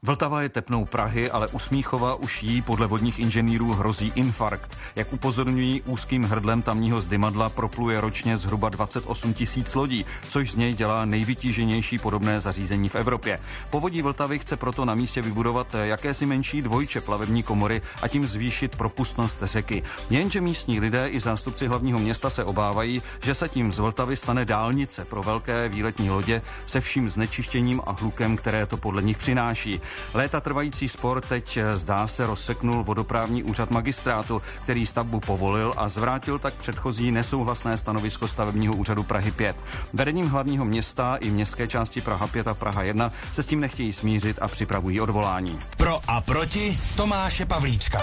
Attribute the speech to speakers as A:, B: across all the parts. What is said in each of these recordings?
A: Vltava je tepnou Prahy, ale u Smíchova už jí podle vodních inženýrů hrozí infarkt. Jak upozorňují, úzkým hrdlem tamního zdymadla propluje ročně zhruba 28 000 lodí, což z něj dělá nejvytíženější podobné zařízení v Evropě. Povodí Vltavy chce proto na místě vybudovat jakési menší dvojče plavební komory a tím zvýšit propustnost řeky. Jenže místní lidé i zástupci hlavního města se obávají, že se tím z Vltavy stane dálnice pro velké výletní lodě se vším znečištěním a hlukem, které to podle nich přináší. Léta trvající spor teď zdá se rozseknul vodoprávní úřad magistrátu, který stavbu povolil a zvrátil tak předchozí nesouhlasné stanovisko stavebního úřadu Prahy 5. Vedením hlavního města i městské části Praha 5 a Praha 1 se s tím nechtějí smířit a připravují odvolání.
B: Pro a proti Tomáše Pavlíčka.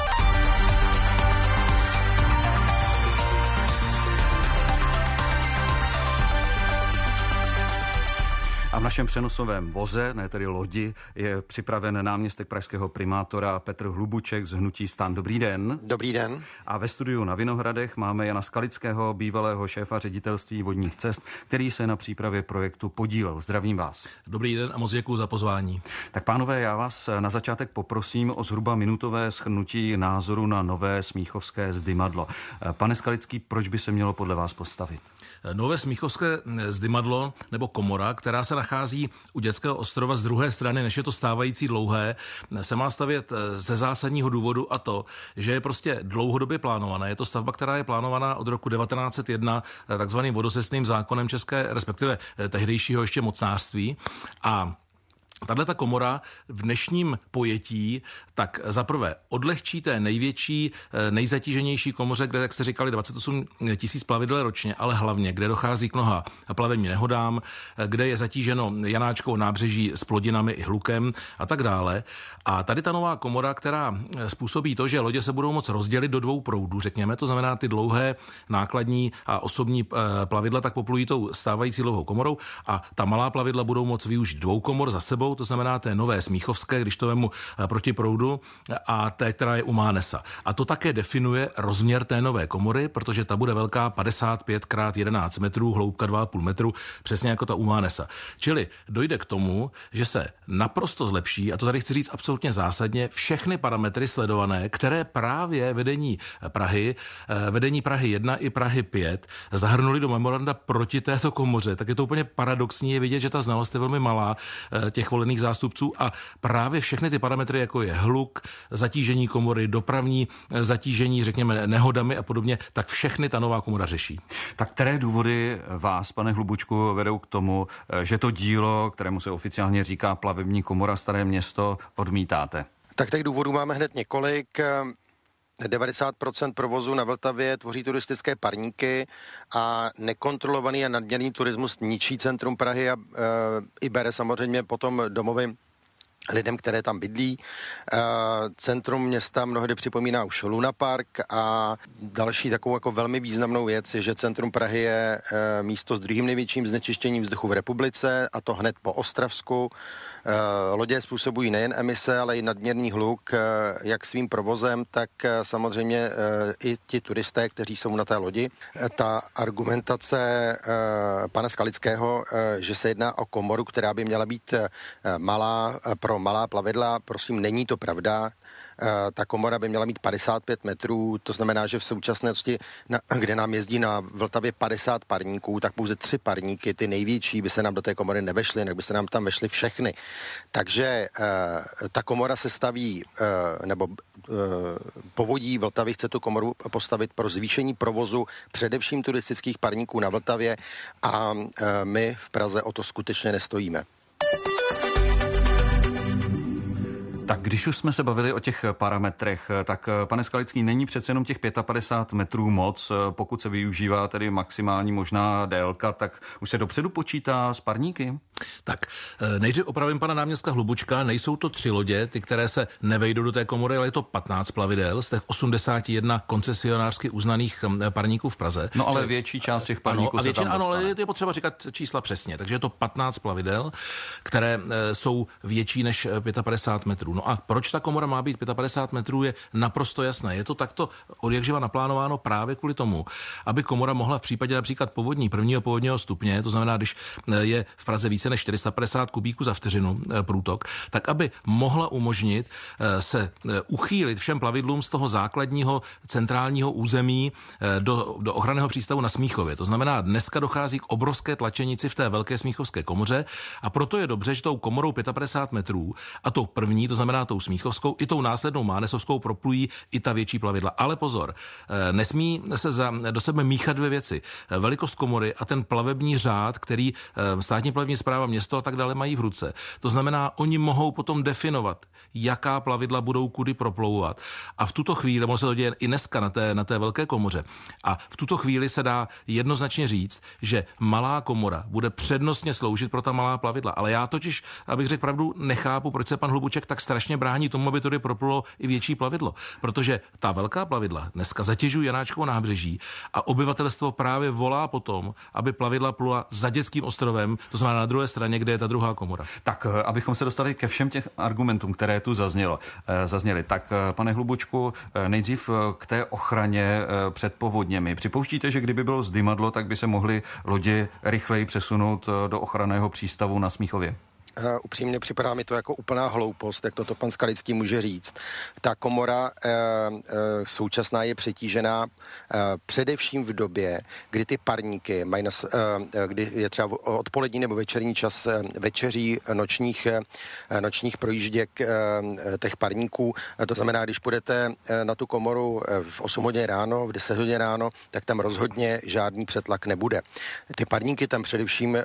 A: A v našem přenosovém voze, ne tedy lodi, je připraven náměstek pražského primátora Petr Hlubuček z hnutí STAN. Dobrý den.
C: Dobrý den.
A: A ve studiu na Vinohradech máme Jana Skalického, bývalého šéfa ředitelství vodních cest, který se na přípravě projektu podílel. Zdravím vás.
D: Dobrý den a moc děkuji za pozvání.
A: Tak pánové, já vás na začátek poprosím o zhruba minutové shrnutí názoru na nové smíchovské zdymadlo. Pane Skalický, proč by se mělo podle vás postavit?
D: Nové smíchovské zdymadlo nebo komora, která se nachází u Dětského ostrova z druhé strany, než je to stávající dlouhé, se má stavět ze zásadního důvodu, a to, že je prostě dlouhodobě plánované. Je to stavba, která je plánovaná od roku 1901 takzvaným vodocestným zákonem české, respektive tehdejšího ještě mocnářství. A tato komora v dnešním pojetí tak zaprvé odlehčí té největší, nejzatíženější komoře, kde, jak jste říkali, 28 000 plavidel ročně, ale hlavně, kde dochází k mnoha plavebním nehodám, kde je zatíženo Janáčkovo nábřeží s plodinami i hlukem a tak dále. A tady ta nová komora, která způsobí to, že lodě se budou moct rozdělit do dvou proudů, řekněme, to znamená ty dlouhé nákladní a osobní plavidla tak poplují tou stávající dlouhou komorou a ta malá plavidla budou moct využít dvou komor za sebou, to znamená té nové smíchovské, když to vemu proti proudu, a té, která je u Mánesa. A to také definuje rozměr té nové komory, protože ta bude velká 55 x 11 metrů, hloubka 2,5 metru, přesně jako ta u Mánesa. Čili dojde k tomu, že se naprosto zlepší, a to tady chci říct absolutně zásadně, všechny parametry sledované, které právě vedení Prahy 1 i Prahy 5 zahrnuli do memoranda proti této komoře. Tak je to úplně paradoxní, je vidět, že ta znalost je velmi malá těch volených zástupců a právě všechny ty parametry, jako je hluk, zatížení komory, dopravní zatížení, řekněme, nehodami a podobně, tak všechny ta nová komora řeší.
A: Tak které důvody vás, pane Hlubučku, vedou k tomu, že to dílo, kterému se oficiálně říká plavební komora Staré Město, odmítáte?
C: Tak těch důvodů máme hned několik. 90% provozu na Vltavě tvoří turistické parníky a nekontrolovaný a nadměrný turismus ničí centrum Prahy a i bere samozřejmě potom domovy lidem, které tam bydlí. Centrum města mnohdy připomíná už Luna Park a další takovou jako velmi významnou věc je, že centrum Prahy je místo s druhým největším znečištěním vzduchu v republice, a to hned po Ostravsku. Lodě způsobují nejen emise, ale i nadměrný hluk, jak svým provozem, tak samozřejmě i ti turisté, kteří jsou na té lodi. Ta argumentace pana Skalického, že se jedná o komoru, která by měla být malá pro malá plavidla, prosím, není to pravda. Ta komora by měla mít 55 metrů, to znamená, že v současnosti, kde nám jezdí na Vltavě 50 parníků, tak pouze 3 parníky, ty největší, by se nám do té komory nevešly, jinak by se nám tam vešly všechny. Takže ta komora se staví, nebo povodí Vltavy chce tu komoru postavit pro zvýšení provozu především turistických parníků na Vltavě a my v Praze o to skutečně nestojíme.
A: Tak když už jsme se bavili o těch parametrech, tak pane Skalický, není přece jenom těch 55 metrů moc, pokud se využívá tedy maximální možná délka, tak už se dopředu počítá s parníky?
D: Tak nejdřív opravím pana náměstka Hlubučka, nejsou to 3 lodě, ty, které se nevejdou do té komory, ale je to 15 plavidel z těch 81 koncesionářsky uznaných parníků v Praze.
A: No ale větší část těch parníků se tam dostane.
D: Ano, ale je potřeba říkat čísla přesně, takže je to 15 plavidel, které jsou větší než 55 metrů. No a proč ta komora má být 55 metrů, je naprosto jasné. Je to takto odjakživa naplánováno právě kvůli tomu, aby komora mohla v případě například prvního povodního stupně, to znamená, když je v Praze více než 450 kubíků za vteřinu průtok, tak aby mohla umožnit se uchýlit všem plavidlům z toho základního centrálního území do ochranného přístavu na Smíchově. To znamená, dneska dochází k obrovské tlačenici v té velké smíchovské komoře a proto je dobře, že tou komorou 55 metrů a tou první, to znamená tou smíchovskou, i tou následnou mánesovskou proplují i ta větší plavidla. Ale pozor, nesmí se do sebe míchat dvě věci. Velikost komory a ten plavební řád, který státní plavební správa, město a tak dále mají v ruce. To znamená, oni mohou potom definovat, jaká plavidla budou kudy proplouvat. A v tuto chvíli, ono se to děje i dneska na té velké komoře, a v tuto chvíli se dá jednoznačně říct, že malá komora bude přednostně sloužit pro ta malá plavidla. Ale já totiž, abych řekl pravdu, nechápu, proč se pan Hlubuček tak strašně brání tomu, aby tudy proplulo i větší plavidlo. Protože ta velká plavidla dneska zatěžují Janáčkovo nábřeží a obyvatelstvo právě volá potom, aby plavidla plula za Dětským ostrovem, to znamená na druhé straně, kde je ta druhá komora.
A: Tak, abychom se dostali ke všem těch argumentům, které tu zazněly. Tak, pane Hlubučku, nejdřív k té ochraně před povodněmi. Připouštíte, že kdyby bylo zdymadlo, tak by se mohly lodi rychleji přesunout do ochranného přístavu na Smíchově?
C: Upřímně připadá mi to jako úplná hloupost, jak toto pan Skalický může říct. Ta komora současná je přetížená především v době, kdy ty parníky mají kdy je třeba odpolední nebo večerní čas večeří nočních projížděk těch parníků. To znamená, když půjdete na tu komoru v 8 hodin ráno, v 10 hodin ráno, tak tam rozhodně žádný přetlak nebude. Ty parníky tam především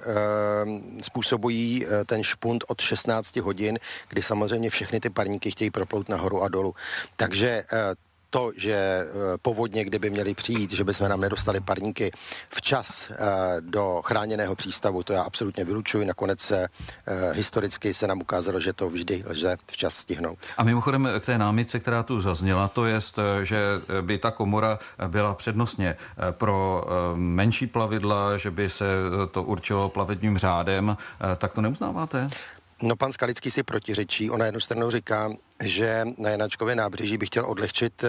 C: způsobují ten špunt od 16 hodin, kdy samozřejmě všechny ty parníky chtějí proplout nahoru a dolů. Takže to, že povodně, kdyby měly přijít, že bychom nám nedostali parníky včas do chráněného přístavu, to já absolutně vylučuji. Nakonec historicky se nám ukázalo, že to vždy lze včas stihnout.
A: A mimochodem k té námitce, která tu zazněla, to je, že by ta komora byla přednostně pro menší plavidla, že by se to určilo plavebním řádem, tak to neuznáváte?
C: No, pan Skalický si protiřečí. On na jednu stranu říká, že na Janáčkově nábřeží by chtěl odlehčit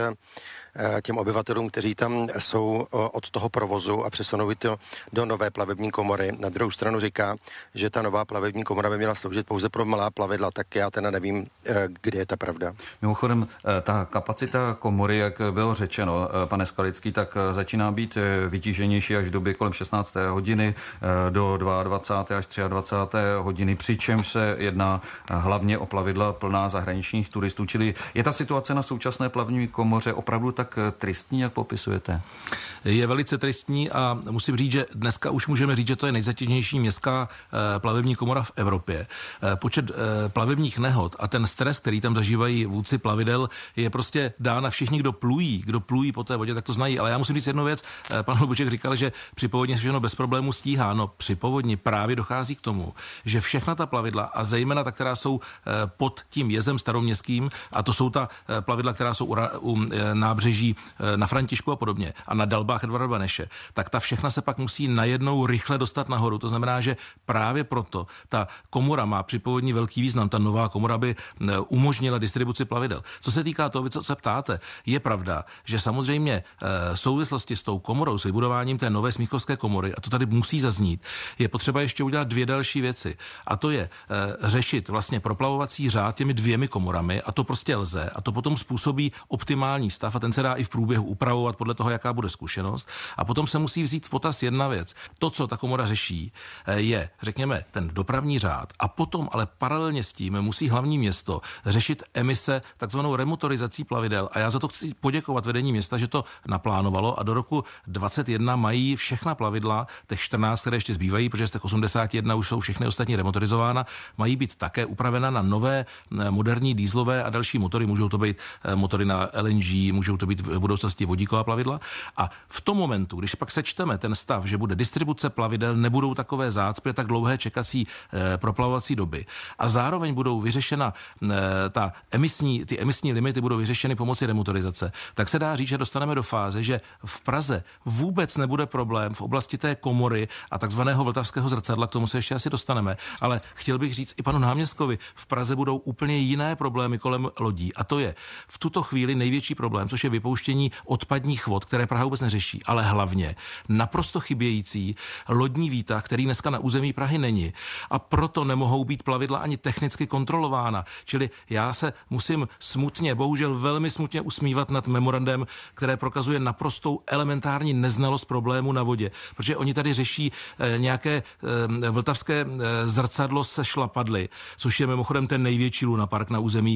C: těm obyvatelům, kteří tam jsou od toho provozu a přesunout to do nové plavební komory. Na druhou stranu říká, že ta nová plavební komora by měla sloužit pouze pro malá plavidla, tak já teda nevím, kde je ta pravda.
A: Mimochodem, ta kapacita komory, jak bylo řečeno, pane Skalický, tak začíná být vytíženější až v době kolem 16. hodiny do 22. až 23. hodiny, přičemž se jedná hlavně o plavidla plná zahraničních turistů. Čili je ta situace na současné plavební komoře opravdu tak tristní, jak popisujete?
D: Je velice tristní a musím říct, že dneska už můžeme říct, že to je nejzatíženější městská plavební komora v Evropě. Počet plavebních nehod a ten stres, který tam zažívají vůdci plavidel, je prostě dána všichni, kdo plují po té vodě, tak to znají. Ale já musím říct jednu věc. Pan Hlubuček říkal, že při povodni se všechno bez problémů stíhá. No, při povodni právě dochází k tomu, že všechna ta plavidla, a zejména ta, která jsou pod tím jezem staroměstským, a to jsou ta plavidla, která jsou u nábřeží na Františku a podobně a na dalbách Edvarda Beneše, tak ta všechna se pak musí najednou rychle dostat nahoru. To znamená, že právě proto ta komora má při povodni velký význam. Ta nová komora by umožnila distribuci plavidel. Co se týká toho, co se ptáte, je pravda, že samozřejmě v souvislosti s tou komorou, s vybudováním té nové smíchovské komory, a to tady musí zaznít, je potřeba ještě udělat dvě další věci. A to je řešit vlastně proplavovací řád těmi dvěmi komorami, a to prostě lze, a to potom způsobí optimální stav, a ten se dá i v průběhu upravovat podle toho, jaká bude zkušenost. A potom se musí vzít v potaz jedna věc. To, co ta komora řeší, je, řekněme, ten dopravní řád, a potom ale paralelně s tím musí hlavní město řešit emise, takzvanou remotorizací plavidel. A já za to chci poděkovat vedení města, že to naplánovalo, a do roku 2021 mají všechna plavidla, těch 14, které ještě zbývají, protože z těch 81 už jsou všechny ostatní remotorizována, mají být také upravena na nové moderní dieselové a další motory. Můžou to být motory na LNG, můžou to být být v budoucnosti vodíková plavidla. A v tom momentu, když pak sečteme ten stav, že bude distribuce plavidel, nebudou takové zácpy, tak dlouhé čekací proplavovací doby a zároveň budou vyřešena ty emisní limity budou vyřešeny pomocí demotorizace, tak se dá říct, že dostaneme do fáze, že v Praze vůbec nebude problém v oblasti té komory a takzvaného vltavského zrcadla, k tomu se ještě asi dostaneme, ale chtěl bych říct i panu náměstkovi, v Praze budou úplně jiné problémy kolem lodí a to je v tuto chvíli největší problém, což je vypouštění odpadních vod, které Praha vůbec neřeší, ale hlavně naprosto chybějící lodní výtah, který dneska na území Prahy není a proto nemohou být plavidla ani technicky kontrolována. Čili já se musím smutně, bohužel velmi smutně usmívat nad memorandem, které prokazuje naprostou elementární neznalost problému na vodě, protože oni tady řeší nějaké vltavské zrcadlo se šlapadly, což je mimochodem ten největší lunapark na území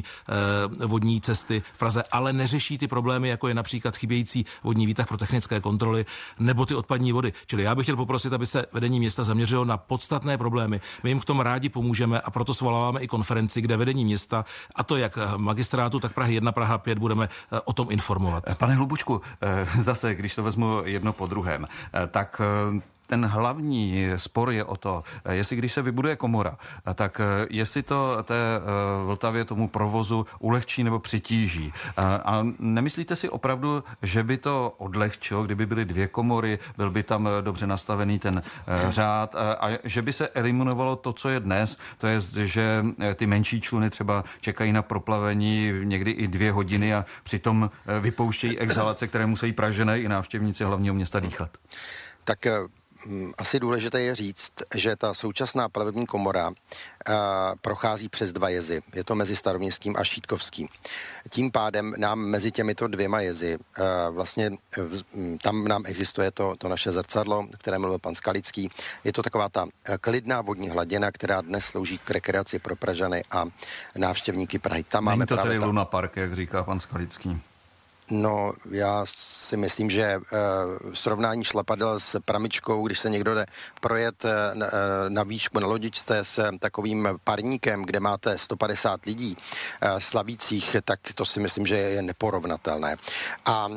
D: vodní cesty v Praze, ale neřeší ty problémy, jako je například chybějící vodní výtah pro technické kontroly nebo ty odpadní vody. Čili já bych chtěl poprosit, aby se vedení města zaměřilo na podstatné problémy. My jim v tom rádi pomůžeme a proto svoláváme i konferenci, kde vedení města, a to jak magistrátu, tak Prahy 1, Praha 5, budeme o tom informovat.
A: Pane Hlubučku, zase, když to vezmu jedno po druhém, tak ten hlavní spor je o to, jestli když se vybuduje komora, tak jestli to té Vltavě tomu provozu ulehčí nebo přitíží. A nemyslíte si opravdu, že by to odlehčilo, kdyby byly 2 komory, byl by tam dobře nastavený ten řád a že by se eliminovalo to, co je dnes, to je, že ty menší čluny třeba čekají na proplavení někdy i 2 hodiny a přitom vypouštějí exhalace, které musí Pražané i návštěvníci hlavního města dýchat?
C: Tak asi důležité je říct, že ta současná plavební komora prochází přes 2 jezy. Je to mezi Staroměstským a Šítkovským. Tím pádem nám mezi těmito 2 jezy vlastně tam nám existuje to naše zrcadlo, o kterém mluvil pan Skalický. Je to taková ta klidná vodní hladina, která dnes slouží k rekreaci pro Pražany a návštěvníky Prahy. Tam
A: Není
C: máme
A: to
C: právě
A: tedy lunapark, jak říká pan Skalický?
C: No, já si myslím, že srovnání šlapadel s pramičkou, když se někdo jde projet na výšku na lodičce s takovým parníkem, kde máte 150 lidí slavících, tak to si myslím, že je neporovnatelné. A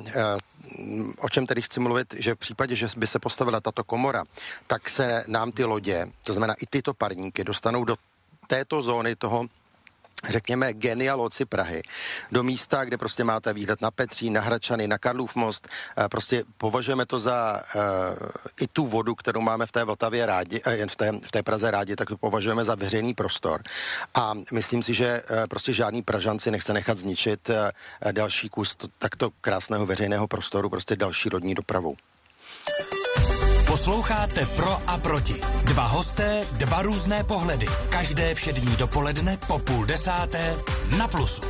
C: o čem tedy chci mluvit, že v případě, že by se postavila tato komora, tak se nám ty lodě, to znamená i tyto parníky, dostanou do této zóny toho, řekněme, genialoci Prahy, do místa, kde prostě máte výhled na Petřín, na Hradčany, na Karlův most. Prostě považujeme to za i tu vodu, kterou máme v té Vltavě rádi, v té Praze rádi, tak to považujeme za veřejný prostor. A myslím si, že prostě žádný Pražan si nechce nechat zničit další kus takto krásného veřejného prostoru, prostě další lodní dopravou.
B: Posloucháte Pro a proti. 2 hosté, 2 různé pohledy. Každé všední dopoledne po 9:30 na Plusu.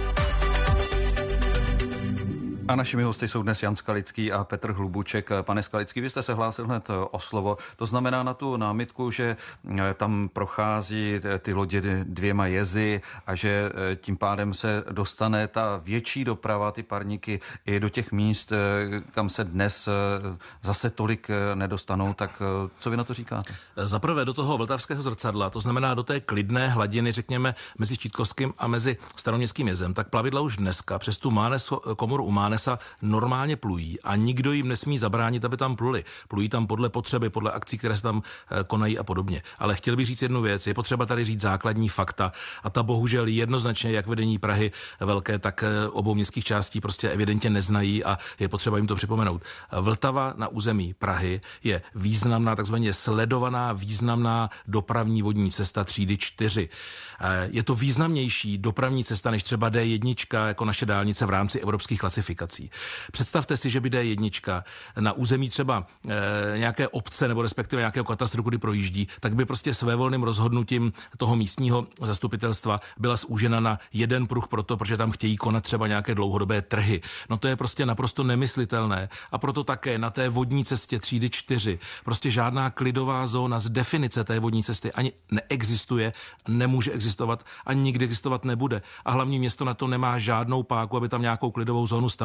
A: A našimi hosty jsou dnes Jan Skalický a Petr Hlubuček. Pane Skalický, vy jste se hlásil hned o slovo. To znamená na tu námitku, že tam prochází ty lodě 2 jezy a že tím pádem se dostane ta větší doprava, ty parníky, i do těch míst, kam se dnes zase tolik nedostanou. Tak co vy na to říkáte?
D: Zaprvé do toho vltavského zrcadla, to znamená do té klidné hladiny, řekněme, mezi Štítkovským a mezi Staroměstským jezem, tak plavidla už dneska přes tu komoru u Mánesa normálně plují a nikdo jim nesmí zabránit, aby tam pluli. Plují tam podle potřeby, podle akcí, které se tam konají a podobně. Ale chtěl bych říct jednu věc, je potřeba tady říct základní fakta a ta bohužel jednoznačně jak vedení Prahy velké, tak obou městských částí prostě evidentně neznají a je potřeba jim to připomenout. Vltava na území Prahy je významná, takzvaně sledovaná významná dopravní vodní cesta třídy 4. Je to významnější dopravní cesta než třeba D1 jako naše dálnice v rámci evropských klasifikací. Představte si, že by D1 na území třeba nějaké obce nebo respektive nějakého katastru, kudy projíždí, tak by prostě svévolným rozhodnutím toho místního zastupitelstva byla zúžena na 1 pruh protože tam chtějí konat třeba nějaké dlouhodobé trhy. No to je prostě naprosto nemyslitelné a proto také na té vodní cestě třídy 4 prostě žádná klidová zóna z definice té vodní cesty ani neexistuje, nemůže existovat a nikdy existovat nebude. A hlavní město na to nemá žádnou páku, aby tam nějakou klidovou zónu stanovilo.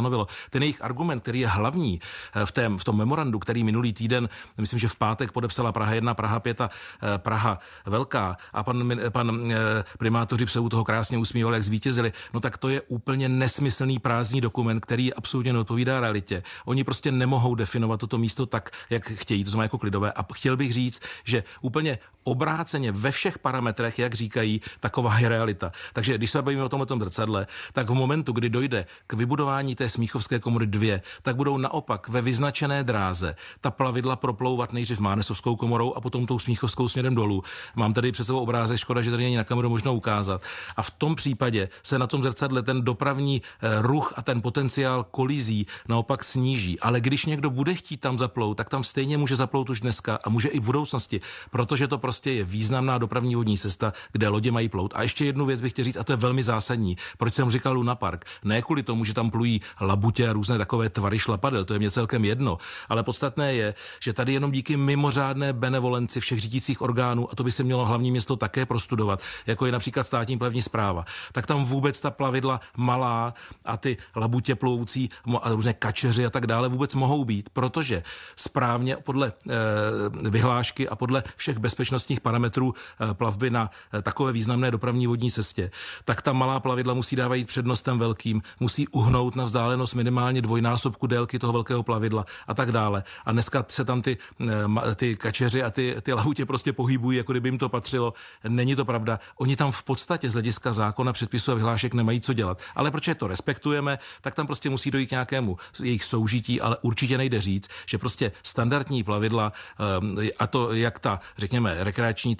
D: stanovilo. Ten jejich argument, který je hlavní v tom memorandu, který minulý týden, myslím, že v pátek podepsala Praha 1, Praha 5 a Praha Velká a pan primátoři se u toho krásně usmívali, jak zvítězili, no tak to je úplně nesmyslný prázdný dokument, který absolutně neodpovídá realitě. Oni prostě nemohou definovat toto místo tak, jak chtějí, to znamená jako klidové. A chtěl bych říct, že úplně obráceně ve všech parametrech, jak říkají, taková je realita. Takže když se bavíme o tomhletom zrcadle, tak v momentu, kdy dojde k vybudování té Smíchovské komory 2, tak budou naopak ve vyznačené dráze ta plavidla proplouvat nejdřív Mánesovskou komorou a potom tou Smíchovskou směrem dolů. Mám tady před sebou obrázek, škoda, že tady není na kameru možno ukázat. A v tom případě se na tom zrcadle ten dopravní ruch a ten potenciál kolizí naopak sníží. Ale když někdo bude chtít tam zaplout, tak tam stejně může zaplout už dneska a může i v budoucnosti, protože to prostě je významná dopravní vodní cesta, kde lodě mají plout. A ještě jednu věc bych chtěl říct, a to je velmi zásadní. Proč jsem říkal Luna Park? Ne kvůli tomu, že tam plují labutě a různé takové tvary šlapadel, to je mě celkem jedno, ale podstatné je, že tady jenom díky mimořádné benevolenci všech řídících orgánů, a to by se mělo hlavní město také prostudovat, jako je například státní plavební správa, tak tam vůbec ta plavidla malá a ty labutě ploucí a různé kačeři a tak dále vůbec mohou být, protože správně podle vyhlášky a podle všech bezpečnostních parametrů plavby na takové významné dopravní vodní cestě, tak ta malá plavidla musí dávat přednostem velkým, musí uhnout na vzdálenost minimálně dvojnásobku délky toho velkého plavidla a tak dále. A dneska se tam ty kačeři a ty lahutě prostě pohybují, jako kdyby jim to patřilo. Není to pravda. Oni tam v podstatě z hlediska zákona, předpisů a vyhlášek nemají co dělat. Ale protože to respektujeme, tak tam prostě musí dojít k nějakému jejich soužití, ale určitě nejde říct, že prostě standardní plavidla, a to jak ta, řekněme, rekreační,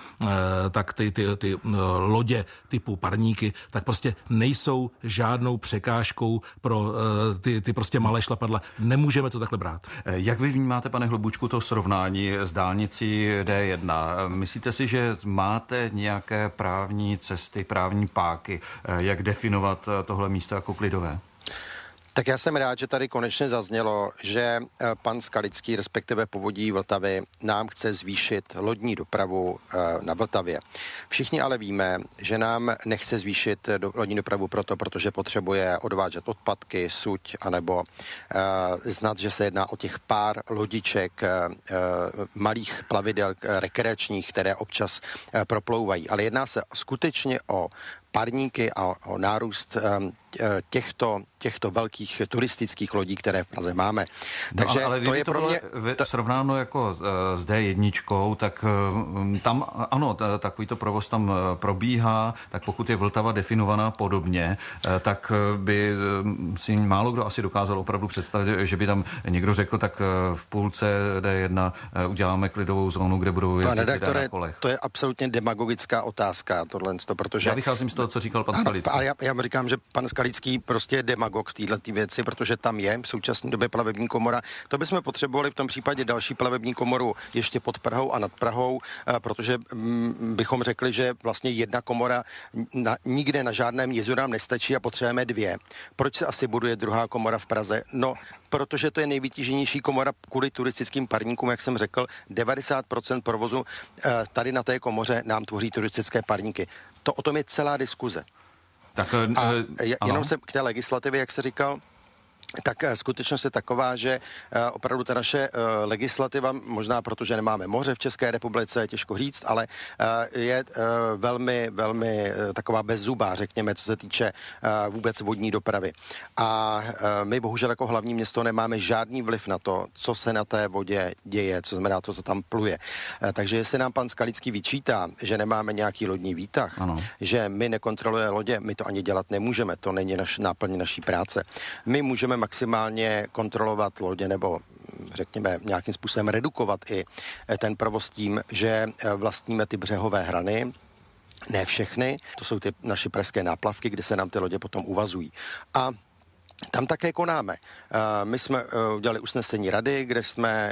D: tak ty lodě typu parníky, tak prostě nejsou žádnou překážkou pro ty prostě malé šlapadla. Nemůžeme to takhle brát.
A: Jak vy vnímáte, pane Hlubučku, to srovnání s dálnicí D1? Myslíte si, že máte nějaké právní cesty, právní páky, jak definovat tohle místo jako klidové?
C: Tak já jsem rád, že tady konečně zaznělo, že pan Skalický, respektive Povodí Vltavy, nám chce zvýšit lodní dopravu na Vltavě. Všichni ale víme, že nám nechce zvýšit lodní dopravu protože potřebuje odvážet odpadky, suť, anebo znát, že se jedná o těch pár lodiček, malých plavidel rekreačních, které občas proplouvají. Ale jedná se skutečně o parníky a o nárůst těchto velkých turistických lodí, které v Praze máme. Takže
A: ale
C: to je pro mě
A: srovnáno jako s D1, tak tam ano, takovýto provoz tam probíhá, tak pokud je Vltava definovaná podobně, tak by si málo kdo asi dokázal opravdu představit, že by tam někdo řekl, tak v půlce D1 uděláme klidovou zónu, kde budou jezdit lidé na kolech.
C: To je absolutně demagogická otázka, tohle, protože...
A: Já vycházím z toho, co říkal pan Skalický.
C: A já říkám, že pan Skalický prostě je demagog v této věci, protože tam je v současné době plavební komora. To bychom potřebovali v tom případě další plavební komoru ještě pod Prahou a nad Prahou, protože bychom řekli, že vlastně jedna komora nikde na žádném jezu nám nestačí a potřebujeme dvě. Proč se asi buduje druhá komora v Praze? No, protože to je nejvytíženější komora kvůli turistickým parníkům, jak jsem řekl, 90% provozu tady na té komoře nám tvoří turistické parníky. To o tom je celá diskuze.
A: Tak,
C: jenom se k té legislativě, jak se říkal, tak skutečnost je taková, že opravdu ta naše legislativa, možná protože nemáme moře v České republice, je těžko říct, ale je velmi, velmi taková bezzubá, řekněme, co se týče vůbec vodní dopravy. A my bohužel jako hlavní město nemáme žádný vliv na to, co se na té vodě děje, co znamená to, co tam pluje. Takže jestli nám pan Skalický vyčítá, že nemáme nějaký lodní výtah, ano, že my nekontrolujeme lodě, my to ani dělat nemůžeme, to není náplň naší práce. My můžeme maximálně kontrolovat lodě nebo řekněme nějakým způsobem redukovat i ten provoz tím, že vlastníme ty břehové hrany, ne všechny, to jsou ty naše pražské náplavky, kde se nám ty lodě potom uvazují. A tam také konáme. My jsme udělali usnesení rady, kde jsme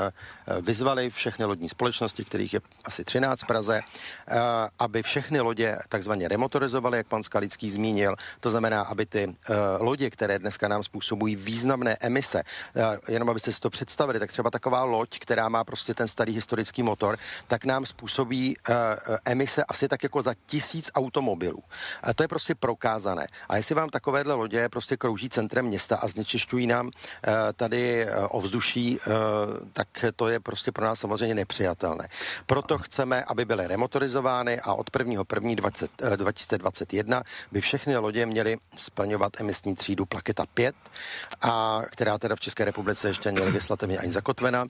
C: vyzvali všechny lodní společnosti, kterých je asi 13 v Praze, aby všechny lodě takzvaně remotorizovaly, jak pan Skalický zmínil. To znamená, aby ty lodě, které dneska nám způsobují významné emise, jenom abyste si to představili, tak třeba taková loď, která má prostě ten starý historický motor, tak nám způsobí emise asi tak jako za 1000 automobilů. A to je prostě prokázané. A jestli vám takovéhle lodě prostě krouží centrem města a znečišťují nám tady ovzduší, tak to je prostě pro nás samozřejmě nepřijatelné. Proto chceme, aby byly remotorizovány a od 1.1.2021 by všechny lodě měly splňovat emisní třídu Plaketa 5, a která teda v České republice ještě není legislativně ani zakotvena.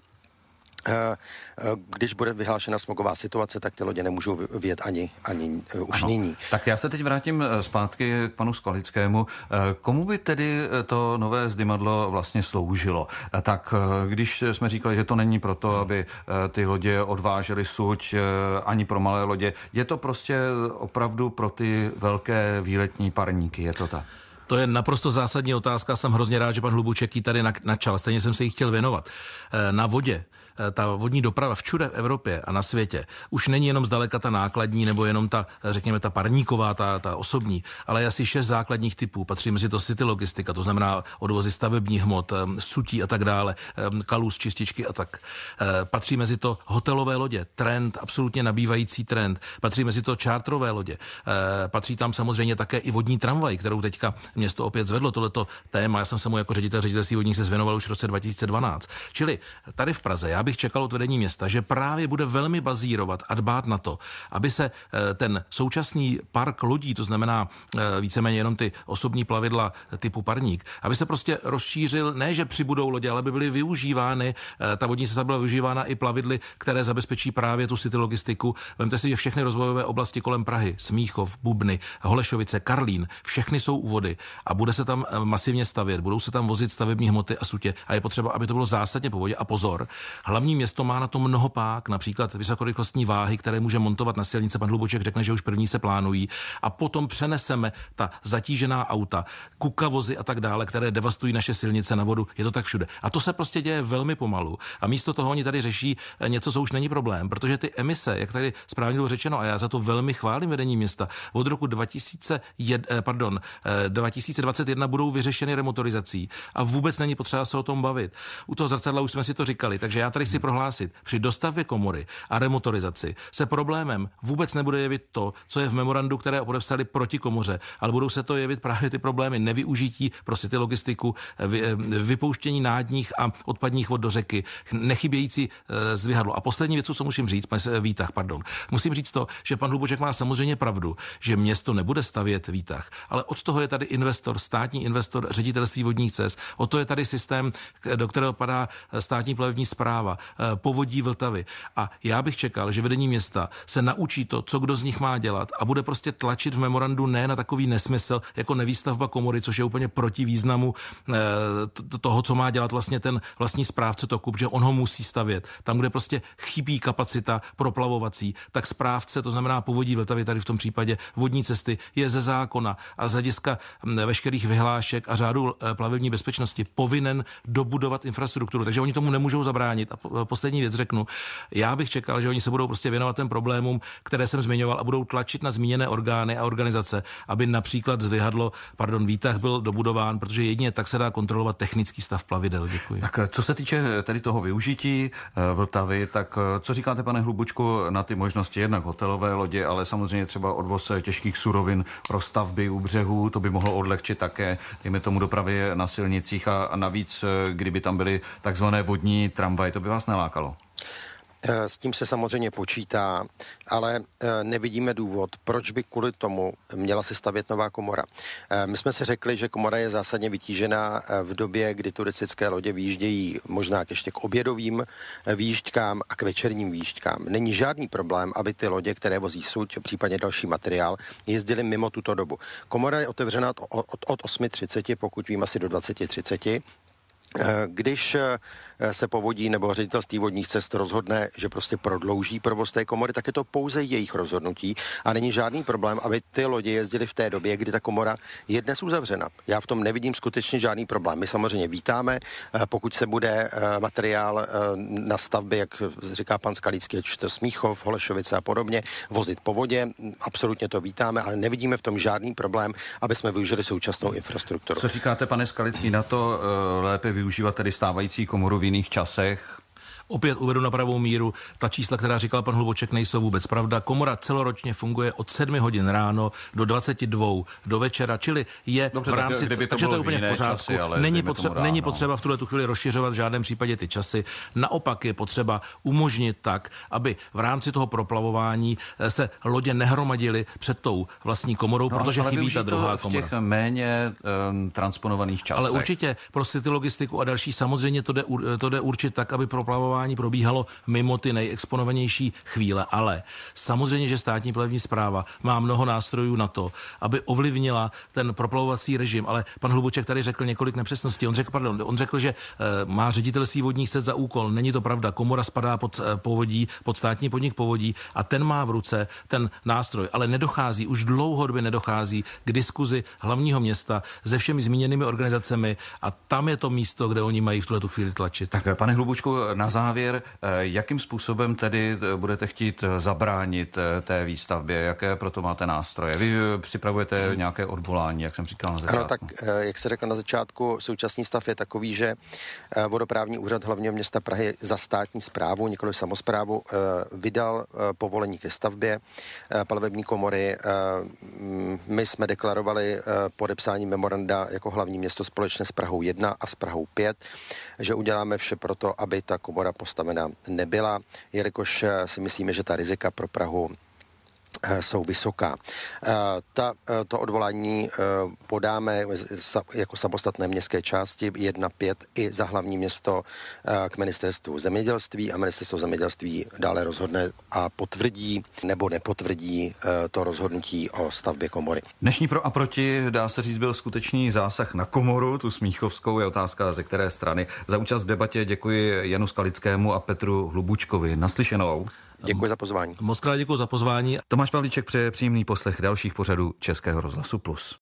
C: Když bude vyhlášena smogová situace, tak ty lodě nemůžou vyjet ani už nyní.
A: Tak já se teď vrátím zpátky k panu Skalickému. Komu by tedy to nové zdymadlo vlastně sloužilo? Tak když jsme říkali, že to není proto, aby ty lodě odvážely suť ani pro malé lodě, je to prostě opravdu pro ty velké výletní parníky, je to tak?
D: To je naprosto zásadní otázka. Jsem hrozně rád, že pan Hlubuček ji tady načal. Stejně jsem se jí chtěl věnovat. Na vodě, ta vodní doprava všude v Evropě a na světě už není jenom zdaleka ta nákladní nebo jenom ta, řekněme, ta parníková, ta osobní, ale je asi 6 základních typů. Patří mezi to city logistika, to znamená odvozy stavebních hmot, sutí a tak dále, kalus, čističky a tak. Patří mezi to hotelové lodě, trend, absolutně nabývající trend. Patří mezi to čártrové lodě. Patří tam samozřejmě také i vodní tramvaj, kterou teďka město opět zvedlo tohleto téma. Já jsem se mu jako ředitel ředitelství vodních se zvěnoval už v roce 2012. Čili tady v Praze já bych čekal od vedení města, že právě bude velmi bazírovat a dbát na to, aby se ten současný park lodí, to znamená víceméně jenom ty osobní plavidla typu parník, aby se prostě rozšířil, ne že přibudou lodě, ale aby byly využívány, ta vodní cesta byla využívána i plavidly, které zabezpečí právě tu city logistiku. Vemte si, že všechny rozvojové oblasti kolem Prahy, Smíchov, Bubny, Holešovice, Karlín, všechny jsou u vody a bude se tam masivně stavět, budou se tam vozit stavební hmoty a sutě a je potřeba, aby to bylo zásadně po vodě. A pozor, hlavní město má na to mnoho pák, například vysokorychlostní váhy, které může montovat na silnice. Pan Hlubuček řekne, že už první se plánují a potom přeneseme ta zatížená auta, kukavozy a tak dále, které devastují naše silnice na vodu. Je to tak všude. A to se prostě děje velmi pomalu. A místo toho oni tady řeší něco, co už není problém, protože ty emise, jak tady správně bylo řečeno, a já za to velmi chválím vedení města, od roku 2021 budou vyřešeny remotorizací a vůbec není potřeba se o tom bavit. U toho zrcadla už jsme si to říkali, takže já tady chci prohlásit, při dostavbě komory a remotorizaci se problémem vůbec nebude jevit to, co je v memorandu, které podepsali proti komoře, ale budou se to jevit právě ty problémy nevyužití pro city logistiku, vypouštění nádních a odpadních vod do řeky, nechybějící zdvihadlo. A poslední věc, co musím říct, výtah, pardon. Musím říct to, že pan Hlubuček má samozřejmě pravdu, že město nebude stavět výtah, ale od toho je tady investor, státní investor, ředitelství vodních cest, od toho je tady systém, do kterého padá státní plavební správa, povodí Vltavy. A já bych čekal, že vedení města se naučí to, co kdo z nich má dělat a bude prostě tlačit v memorandu ne na takový nesmysl, jako nevýstavba komory, což je úplně proti významu toho, co má dělat vlastně ten vlastní správce toku, že on ho musí stavět. Tam, kde prostě chybí kapacita proplavovací, tak správce, to znamená povodí Vltavy tady v tom případě vodní cesty, je ze zákona a z hlediska veškerých vyhlášek a řádu plavební bezpečnosti povinen dobudovat infrastrukturu. Takže oni tomu nemůžou zabránit. A poslední věc řeknu. Já bych čekal, že oni se budou prostě věnovat těm problémům, které jsem zmiňoval a budou tlačit na zmíněné orgány a organizace, aby například výtah byl dobudován, protože jedině tak se dá kontrolovat technický stav plavidel. Děkuji.
A: Tak co se týče tedy toho využití Vltavy, tak co říkáte, pane Hlubučku, na ty možnosti jednak hotelové lodě, ale samozřejmě třeba odvoz těžkých surovin pro stavby u břehů, to by mohlo odlehčit také, dejme tomu, dopravě na silnicích a navíc, kdyby tam byly takzvané vodní tramvaj, to by vás nelákalo?
C: S tím se samozřejmě počítá, ale nevidíme důvod, proč by kvůli tomu měla se stavět nová komora. My jsme si řekli, že komora je zásadně vytížená v době, kdy turistické lodě výjíždějí možná ještě k obědovým výjížďkám a k večerním výjížďkám. Není žádný problém, aby ty lodě, které vozí suť, případně další materiál, jezdily mimo tuto dobu. Komora je otevřena od 8:30, pokud vím, asi do 20:30. Když se povodí nebo ředitelství vodních cest rozhodne, že prostě prodlouží provoz té komory, tak je to pouze jejich rozhodnutí a není žádný problém, aby ty lodě jezdily v té době, kdy ta komora je dnes uzavřena. Já v tom nevidím skutečně žádný problém. My samozřejmě vítáme, pokud se bude materiál na stavbě, jak říká pan Skalický, ať už to Smíchov, Holešovice a podobně, vozit po vodě, absolutně to vítáme, ale nevidíme v tom žádný problém, aby jsme využili současnou infrastrukturu.
A: Co říkáte, pane Skalický, na to lépe využívat tedy stávající komoru v jiných časech?
D: Opět uvedu na pravou míru, ta čísla, která říkal pan Hlubuček, nejsou vůbec pravda. Komora celoročně funguje od 7 hodin ráno do 22 do večera, čili je
A: dobře,
D: v rámci, takže to je úplně v pořádku. Není potřeba v tuhle chvíli rozšiřovat v žádném případě ty časy. Naopak je potřeba umožnit tak, aby v rámci toho proplavování se lodě nehromadily před tou vlastní komorou, protože chybí ta druhá komora.
A: V těch méně transponovaných časech.
D: Ale určitě pro city logistiku a další samozřejmě to jde určit tak, aby proplavování probíhalo mimo ty nejexponovanější chvíle. Ale samozřejmě, že státní plavební správa má mnoho nástrojů na to, aby ovlivnila ten proplavovací režim. Ale pan Hlubuček tady řekl několik nepřesností. On řekl, že má ředitelství vodních cest za úkol. Není to pravda. Komora spadá pod povodí, pod státní podnik Povodí a ten má v ruce ten nástroj. Ale už dlouhodobě nedochází k diskuzi hlavního města se všemi zmíněnými organizacemi a tam je to místo, kde oni mají v tuhle chvíli tlačit.
A: Tak pane Hlubučku, na závěr, jakým způsobem tedy budete chtít zabránit té výstavbě? Jaké proto máte nástroje? Vy připravujete nějaké odvolání, jak jsem říkal na začátku?
C: Ano, tak jak se řekl na začátku, současný stav je takový, že vodoprávní úřad hlavního města Prahy za státní správu, nikoli samosprávu, vydal povolení ke stavbě plavební komory. My jsme deklarovali podepsání memoranda jako hlavní město společně s Prahou 1 a s Prahou 5, že uděláme vše pro to, aby ta komora postavena nebyla, jelikož si myslíme, že ta rizika pro Prahu jsou vysoká. To odvolání podáme jako samostatné městské části 1-5 i za hlavní město k ministerstvu zemědělství a ministerstvo zemědělství dále rozhodne a potvrdí nebo nepotvrdí to rozhodnutí o stavbě komory.
A: Dnešní pro a proti, dá se říct, byl skutečný zásah na komoru, tu smíchovskou, je otázka ze které strany. Za účast v debatě děkuji Janu Skalickému a Petru Hlubučkovi. Naslyšenou.
C: Děkuji za pozvání.
D: Moc krát děkuji za pozvání.
A: Tomáš Pavlíček přeje příjemný poslech dalších pořadů Českého rozhlasu Plus.